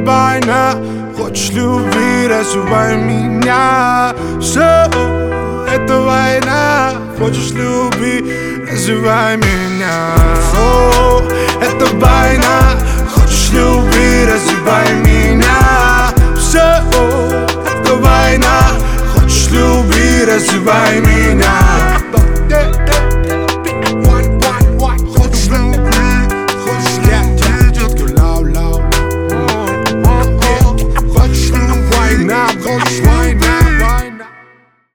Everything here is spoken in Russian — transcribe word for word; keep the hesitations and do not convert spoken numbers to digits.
война. Хочешь любви, развивай меня. Все, это война. Хочешь любви, развивай меня. О, это война. Хочешь любви, развивай меня. Все, это война. Хочешь любви, развивай меня.